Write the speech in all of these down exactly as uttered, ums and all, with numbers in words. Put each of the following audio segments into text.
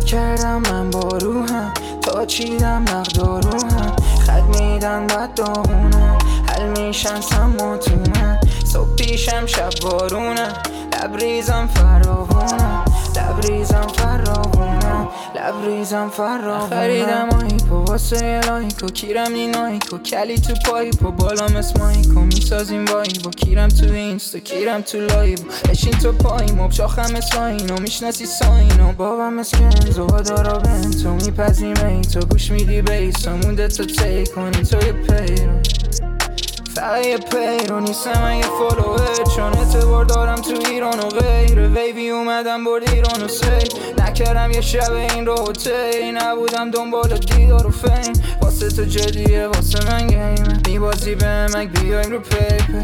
کردم من با روحم، تا چیدم نقد و روحم، خط میدن بد داغونم، حل میشن سماتونم، صبح پیشم شب بارونم، لبریزم فراوونم، لبریزم فراوونم، لبریزم فراوونم. خریدم آیپو واسه لایکو، کیرم نی نایکو، کلی تو پایپو، بالام اسمایکو، میسازیم وایبو، کیرم تو اینستا، کیرم تو لایو، بشین تو پاییمو، شاخم اسلاینو، میشناسی ساینو، بابام اسکنزو، دارا بنتو، میپزیم ایتو، گوش میدی بیسو، مونده تو تی کنی تو یه پیرو، فقط یه پیرو نیستم من یه فالوور، چون اعتبار دارم تو ایران و غیره، ویوی اومدم برد ایران و سی، نکردم یه شب این رو تی، نبودم دنبال دیدار و فیم، واسه تو جدیه واسه من گیمه، میبازی به مک بیایم رو پیپه،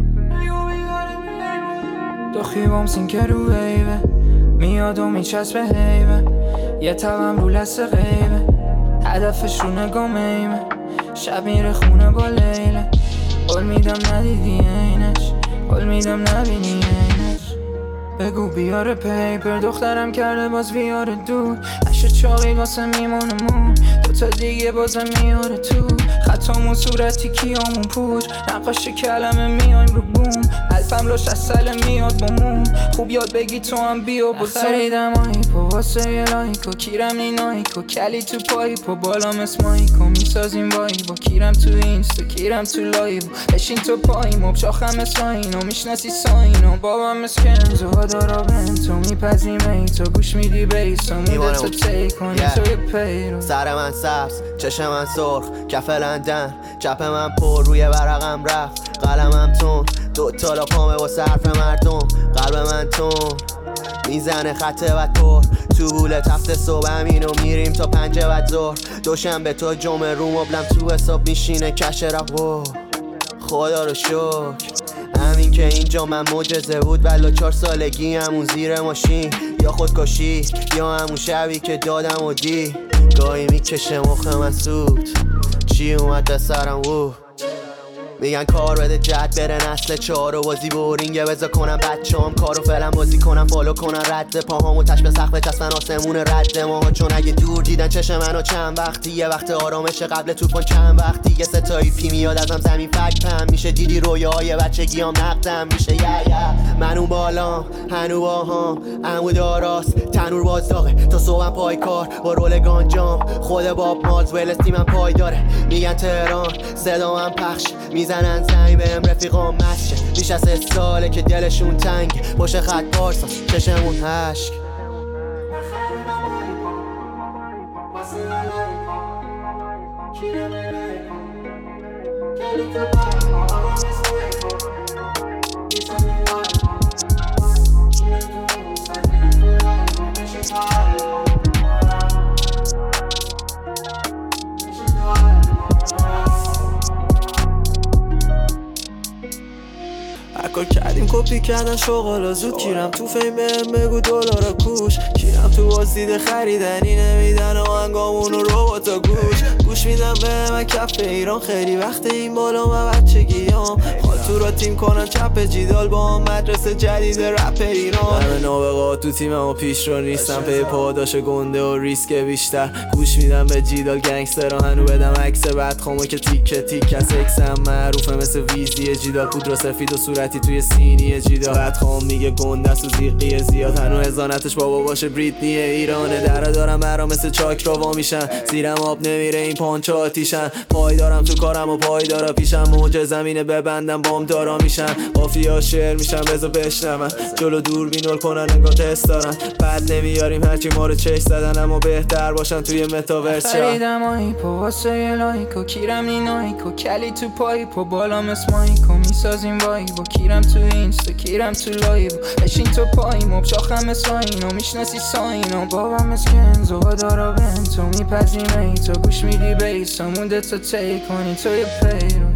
دو خیبام سینکه رو ویوه، میاد و میچسبه هیوه، یه تبم رو لسه غیبه، هدفش رو نگاه میمه، شب میره خونه با لیله، قول میدم ندیدی اینش، قول میدم نبینی اینش، بگو بیاره پیپر، دخترم کرده باز بیاره دور، عشق چاقی واسه میمونه مون، دوتا دیگه بازم میاره تو، خطامون صورتی کیامون پوچ، نقاش کلمه میایم رو بوم، الفم لاش از سل میاد با مون، خوب یاد بگی تو هم بیا با خریدم آیپو واسه یه لایکو، کیرم نی نایکو، کلی تو پایپو، بالام اسمایکو، میسازیم وایبو، کیرم تو اینستا، کیرم تو لایو، بشین تو پاییمو، شاخم اسلاینو، میشناسی ساینو، بابام اسکنزو، دارا بنتو، میپزیم ایتو، گوش میدی بیسو، مونده تو تی کنی تو یه پیرو، سر من سبز، چشم من سرخ، کف لندن، چپ من پر، روی ورقم رفت، قلمم تون، دو تا لاپامه واسه حرف مردم، قلب من تون میزنه خطه و پر، تو بوله تفت صبح همینو میریم تا پنجه و ظهر، دوشنبه تو جمعه رو مبلم تو حساب میشینه کش رفت، خدا رو شکر همین که اینجا من معجزه بود، ولی چهار سالگی همون زیر ماشین، یا خودکشی یا همون شبی که دادم و دی، گاهی میکشه مخ من سود، چی اومد به سرم و میگن کار بده جد بره نسل چهار و بازی بورینگه، بذار کنم بچه هم کارو فعلا بازی کنم، فالو کنم رد پاهامو تش به سقف چسبن آسمون رد ماها، چون اگه دور دیدن چشم منو چند وقتی، یه وقت آرامش قبل توفان چند وقتی، یه ستایی پی میاد ازم زمین فک پم میشه، دیدی رویاهای بچگیام نقدم میشه، یه یه من اون بالام هنو باهام عمود آراست، تنور بازداغه تا صبحم پای کار با رول گانجام، خود باب مالز ولستی من پای داره، میگن تهران صدا من پخش، میزنن زنگ بهم رفیقام مشه، بیش از سه ساله که دلشون تنگه، پشت خط پارسا چشمون هشک، اکل کردیم کپی کردن شغالا زود، کیرم تو فیم بهم بگو دلارا کوش، کیرم تو واسیده خریدنی نمیدن آهنگامونو رو با تا گوش، گوش میدم به من کف ایران، خیلی وقت این بالا من بچگیام، خاطورا تیم کنن چپ جیدال با هم، مدرسه جدید رپ ایران، همه نابغا تو تیمم و پیش رو نیستم، پی پاداش گنده و ریسک بیشتر، گوش میدم به جیدال گنگسترا، هنو بدم عکس بدخامو که تیکه تیک از اکسم معروفه مثل ویزی جیدال، پودر سفید و صورتی توی سینی جیدال، بدخام میگه گنده است و زیقی زیاد، هنو هزانتش بابا باشه بریتنی ایرانه، دره دارم برا مثل چاک رو وا میشن، زیرم آب نمیره این پانچا آتیشن، پای دارم تو کارم و پای دارا پیشم، موج زمینه ببندم بام دارا میشن، قافیا شعر میشن بذار بشنون، جلو دور بینول کنن نگاه تست دارن، بعد نمیاریم هرچی ما رو چش زدن، اما بهتر باشن توی متاورس. خریدم آیپو واسه یه لایکو، کیرم نی نایکو، کلی تو پایپو، بالام اسمایکو، میسازیم وایبو، کیرم تو اینستا، کیرم تو لایو، بشین تو پاییمو، شاخم اسلاینو، میشناسی ساینو، بابام اسکنزو، دارا بنتو، میپزیم ایتو، گوش میدی بیسو، مونده تو تی کنی تو یه پیرو.